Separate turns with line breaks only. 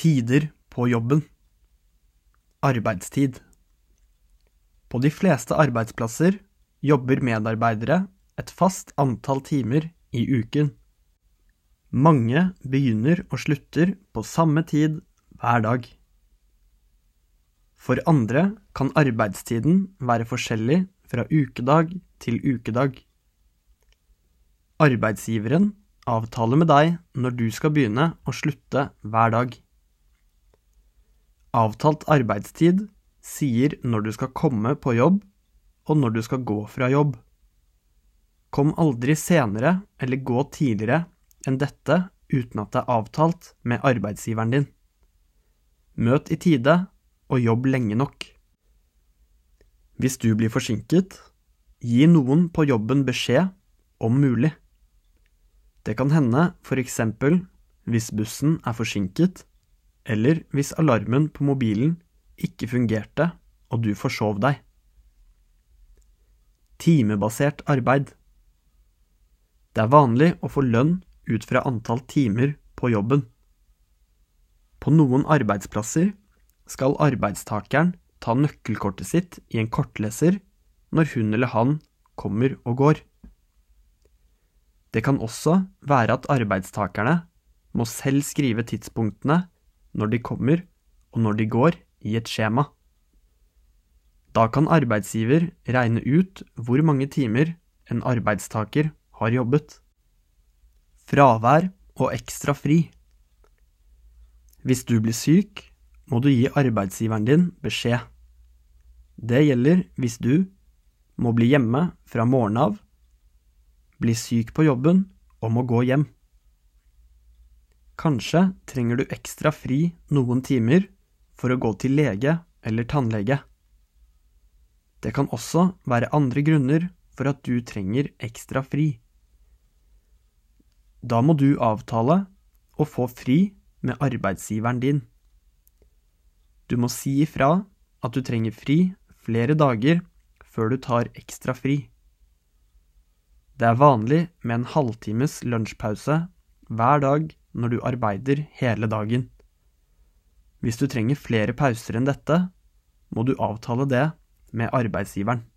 Tider på jobben. Arbeidstid. På de fleste arbeidsplasser jobber medarbeidere et fast antall timer i uken. Mange begynner og slutter på samme tid hver dag. For andre kan arbeidstiden være forskjellig fra ukedag til ukedag. Arbeidsgiveren avtaler med deg når du skal begynne og slutte hver dag. Avtalt arbeidstid sier når du skal komme på jobb og når du skal gå fra jobb. Kom aldri senere eller gå tidligere enn dette uten at det er avtalt med arbeidsgiveren din. Møt i tide og jobb lenge nok. Hvis du blir forsinket, gi noen på jobben beskjed om mulig. Det kan hende for eksempel hvis bussen er forsinket, eller hvis alarmen på mobilen ikke fungerte og du forsov deg. Timebasert arbeid. Det er vanlig å få lønn ut fra antall timer på jobben. På noen arbeidsplasser skal arbeidstakeren ta nøkkelkortet sitt i en kortleser når hun eller han kommer og går. Det kan også være at arbeidstakerne må selv skrive tidspunktene når de kommer og når de går i et skjema. Da kan arbeidsgiver regne ut hvor mange timer en arbeidstaker har jobbet. Fravær og ekstra fri. Hvis du blir syk, må du gi arbeidsgiveren din beskjed. Det gjelder hvis du må bli hjemme fra morgen av, bli syk på jobben og må gå hjem. Kanskje trenger du ekstra fri noen timer for å gå til lege eller tannlege. Det kan også være andre grunner for at du trenger ekstra fri. Da må du avtale og få fri med arbeidsgiveren din. Du må si ifra at du trenger fri flere dager før du tar ekstra fri. Det er vanlig med en halvtimes lunsjpause hver dag når du arbeider hele dagen. Hvis du trenger flere pauser enn dette, må du avtale det med arbeidsgiveren.